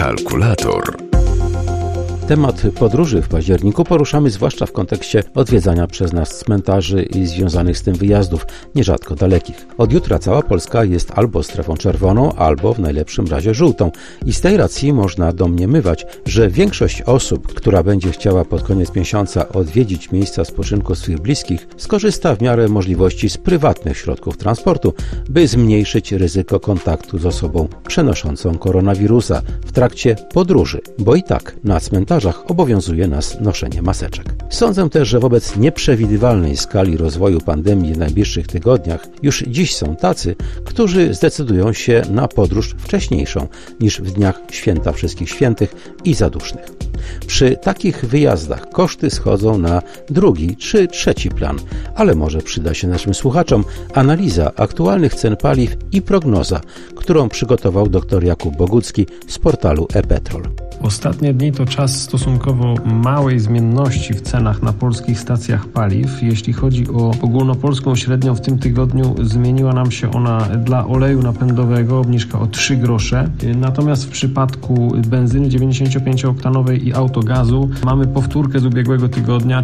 Kalkulator. Temat podróży w październiku poruszamy zwłaszcza w kontekście odwiedzania przez nas cmentarzy i związanych z tym wyjazdów, nierzadko dalekich. Od jutra cała Polska jest albo strefą czerwoną, albo w najlepszym razie żółtą. I z tej racji można domniemywać, że większość osób, która będzie chciała pod koniec miesiąca odwiedzić miejsca spoczynku swych bliskich, skorzysta w miarę możliwości z prywatnych środków transportu, by zmniejszyć ryzyko kontaktu z osobą przenoszącą koronawirusa w trakcie podróży, bo i tak na cmentarzach obowiązuje nas noszenie maseczek. Sądzę też, że wobec nieprzewidywalnej skali rozwoju pandemii w najbliższych tygodniach już dziś są tacy, którzy zdecydują się na podróż wcześniejszą niż w dniach Święta Wszystkich Świętych i Zadusznych. Przy takich wyjazdach koszty schodzą na drugi czy trzeci plan, ale może przyda się naszym słuchaczom analiza aktualnych cen paliw i prognoza, którą przygotował dr Jakub Bogucki z portalu ePetrol. Ostatnie dni to czas stosunkowo małej zmienności w cenach na polskich stacjach paliw. Jeśli chodzi o ogólnopolską średnią, w tym tygodniu zmieniła nam się ona dla oleju napędowego, obniżka o 3 grosze. Natomiast w przypadku benzyny 95-oktanowej i autogazu mamy powtórkę z ubiegłego tygodnia,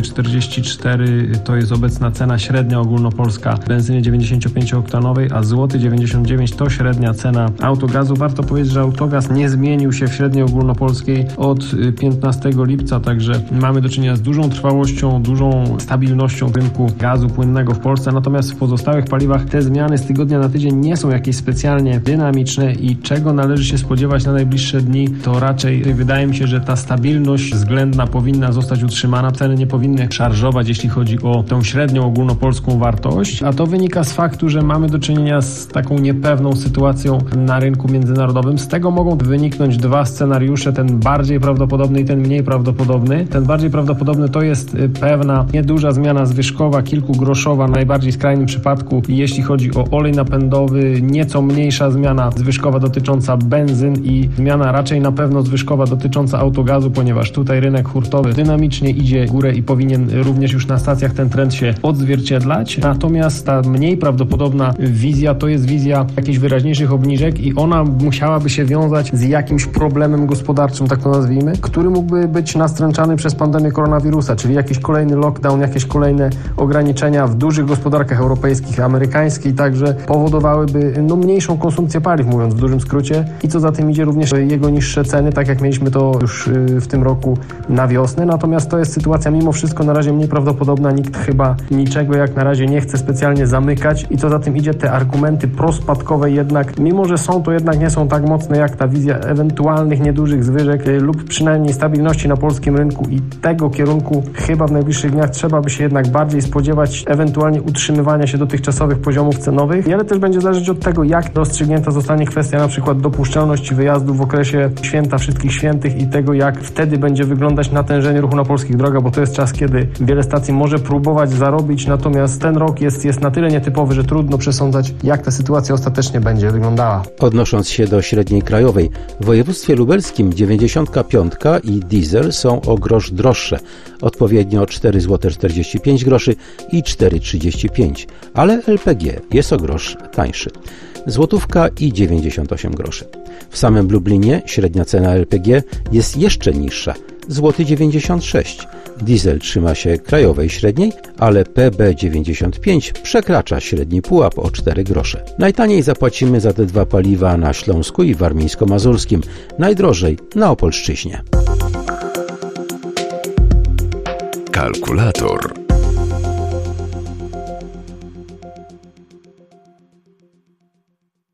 4,44 to jest obecna cena średnia ogólnopolska benzyny 95-oktanowej, a złoty 99 to średnia cena autogazu. Warto powiedzieć, że autogaz nie zmienił się w średniej ogólnopolskiej od 15 lipca, także mamy do czynienia z dużą trwałością, dużą stabilnością rynku gazu płynnego w Polsce, natomiast w pozostałych paliwach te zmiany z tygodnia na tydzień nie są jakieś specjalnie dynamiczne i czego należy się spodziewać na najbliższe dni, to raczej wydaje mi się, że ta stabilność względna powinna zostać utrzymana, ceny nie powinny szarżować, jeśli chodzi o tą średnią ogólnopolską wartość, a to wynika z faktu, że mamy do czynienia z taką niepewną sytuacją na rynku międzynarodowym. Z tego mogą wyniknąć dwa scenariusze, ten bardziej prawdopodobny i ten mniej prawdopodobny. Ten bardziej prawdopodobny to jest pewna nieduża zmiana zwyżkowa, kilkugroszowa, w najbardziej skrajnym przypadku, jeśli chodzi o olej napędowy, nieco mniejsza zmiana zwyżkowa dotycząca benzyn i zmiana raczej na pewno zwyżkowa dotycząca autogazu, ponieważ tutaj rynek hurtowy dynamicznie idzie w górę i powinien również już na stacjach ten trend się odzwierciedlać. Natomiast ta mniej prawdopodobna wizja to jest wizja jakichś wyraźniejszych obniżek i ona musiałaby się wiązać z jakimś problemem gospodarczym, tak to nazwijmy, który mógłby być nastręczany przez pandemię koronawirusa, czyli jakiś kolejny lockdown, jakieś kolejne ograniczenia w dużych gospodarkach europejskich, amerykańskiej, także powodowałyby mniejszą konsumpcję paliw, mówiąc w dużym skrócie, i co za tym idzie również jego niższe ceny, tak jak mieliśmy to już w tym roku na wiosnę. Natomiast to jest sytuacja mimo wszystko na razie mniej prawdopodobna. Nikt chyba niczego jak na razie nie chce specjalnie zamykać i co za tym idzie, te argumenty prospadkowe jednak, mimo że są, to jednak nie są tak mocne jak ta wizja ewentualnych niedużych zwyżek lub przynajmniej stabilności na polskim rynku i tego kierunku chyba w najbliższych dniach trzeba by się jednak bardziej spodziewać, ewentualnie utrzymywania się dotychczasowych poziomów cenowych, ale też będzie zależeć od tego, jak rozstrzygnięta zostanie kwestia na przykład dopuszczalności wyjazdu w okresie Święta Wszystkich Świętych i tego, jak wtedy będzie wyglądać natężenie ruchu na polskich drogach, bo to jest czas, kiedy wiele stacji może próbować zarobić, natomiast ten rok jest na tyle nietypowy, że trudno przesądzać, jak ta sytuacja ostatecznie będzie wyglądała. Odnosząc się do średniej krajowej, w województwie lubelskim 95 i diesel są o grosz droższe, odpowiednio 4,45 zł i 4,35, ale LPG jest o grosz tańszy. Złotówka i 98 groszy. W samym Lublinie średnia cena LPG jest jeszcze niższa, złoty 96. Diesel trzyma się krajowej średniej, ale PB95 przekracza średni pułap o 4 grosze. Najtaniej zapłacimy za te dwa paliwa na Śląsku i Warmińsko-Mazurskim, najdrożej na Opolszczyźnie. Kalkulator.